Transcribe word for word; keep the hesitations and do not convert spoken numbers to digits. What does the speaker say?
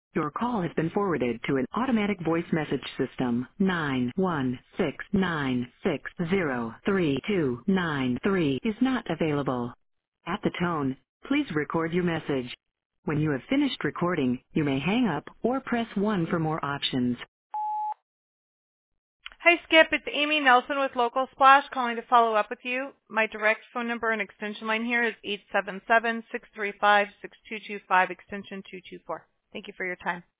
Your call has been forwarded to an automatic voice message system. nine one six nine six zero three two nine three is not available. At the tone, please record your message. When you have finished recording, you may hang up or press one for more options. Hi, Skip. It's Amy Nelson with Local Splash calling to follow up with you. My direct phone number and extension line here is eight seven seven, six three five, six two two five, extension two two four. Thank you for your time.